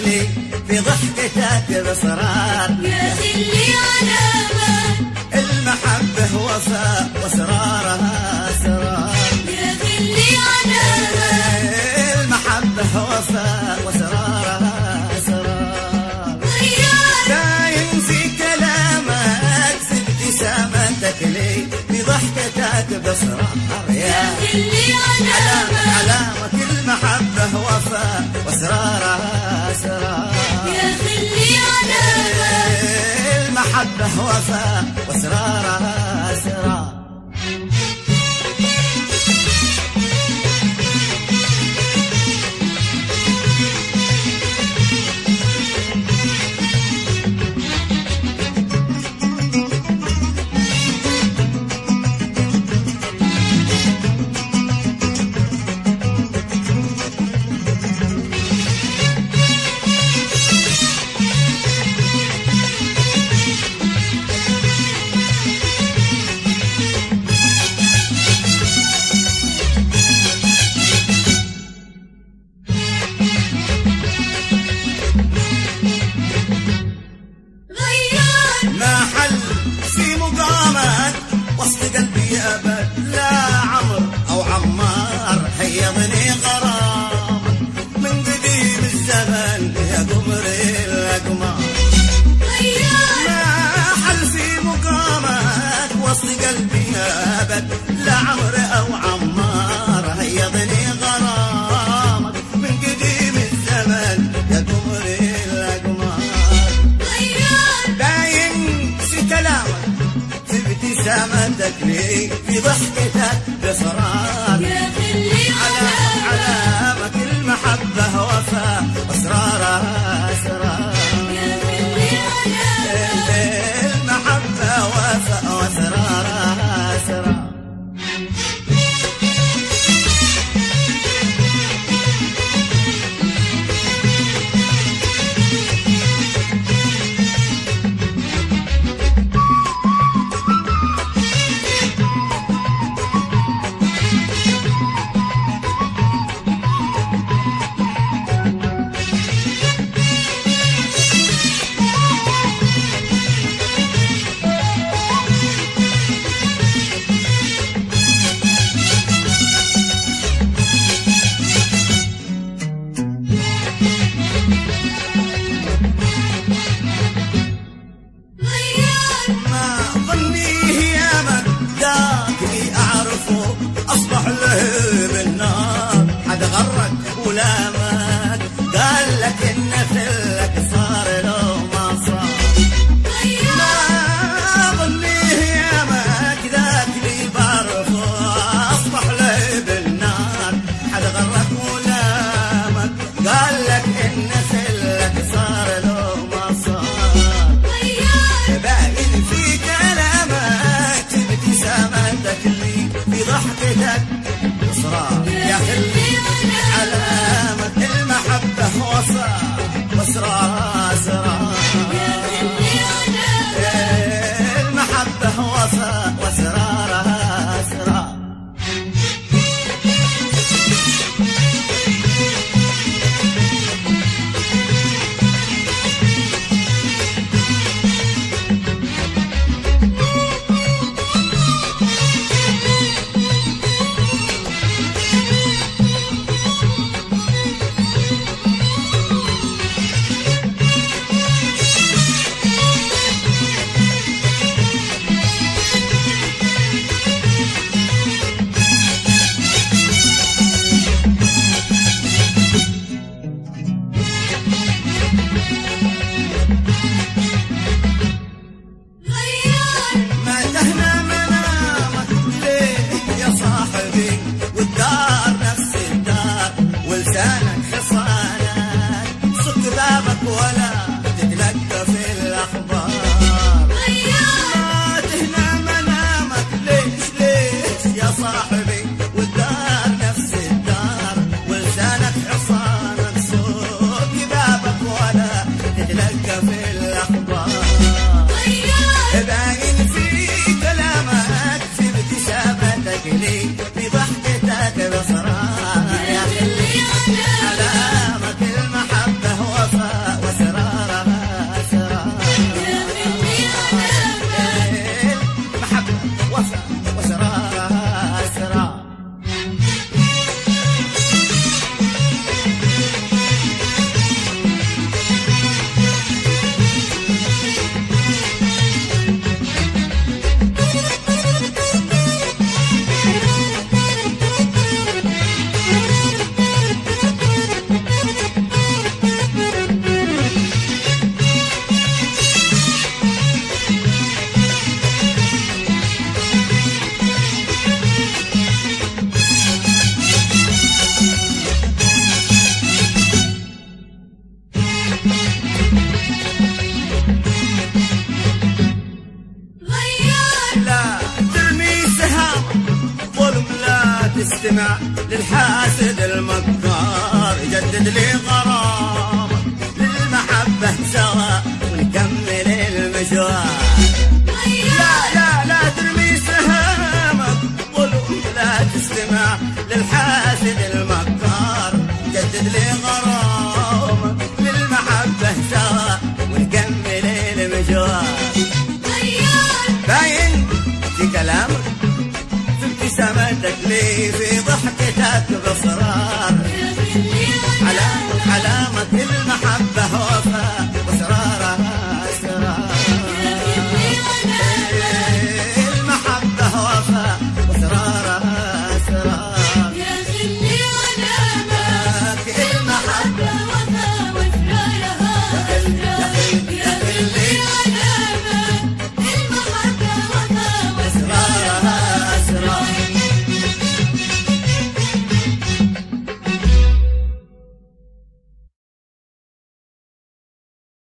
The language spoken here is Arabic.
لي في ضحكتك بإصرار، يا خلي علامة المحبة وفاء وأسرارها أسرار، يا خلي علامة المحبة وفاء وأسرارها أسرار. باين في كلامك في ابتسامتك لي في ضحكتك بإصرار، يا خلي علامة علامة المحبة وفاء وأسرارها أسرار، يا خلي علامة المحبة وفاء وأسرارها أسرار. ما حل في مقامك وسط قلبي أبد، لا عمر أو عمار حيضني غرام من قديم الزمن يا قمر الأقمار. ما حل في مقامك وسط قلبي أبد، لا عمر أو عمار حيضني غرامك من قديم الزمن يا قمر الأقمار. في ابتسامتك لي في ضحكتك بإصرار، يا خلي علامة المحبة وفاء وأسرارها أسرار، يا خلي علامة المحبة وفاء وأسرارها أسرار. ما ظني يا من ذاك اللي أعرفه أصبح له بالنار، حد غرك ولامك قال لك إن مثلك صار له ما صار. ما ظني يا من ذاك اللي بعرفه أصبح له بالنار، حد غرك ولامك قال لك إن مثلك صار له ما صار. باين في كلامك في ابتسامتك لي في ضحكتك إصرار، يا خلي علامة المكار جدد لي غرامك للمحبة سوا ونكمل المشوار. لا ترمي سهامك ظلم لا تستمع للحاسد المكار جدد لي غرامك للمحبة سوا ونكمل المشوار. باين في كلامك في ابتسامتك لي في ضحكتك باصرار علامك المحبة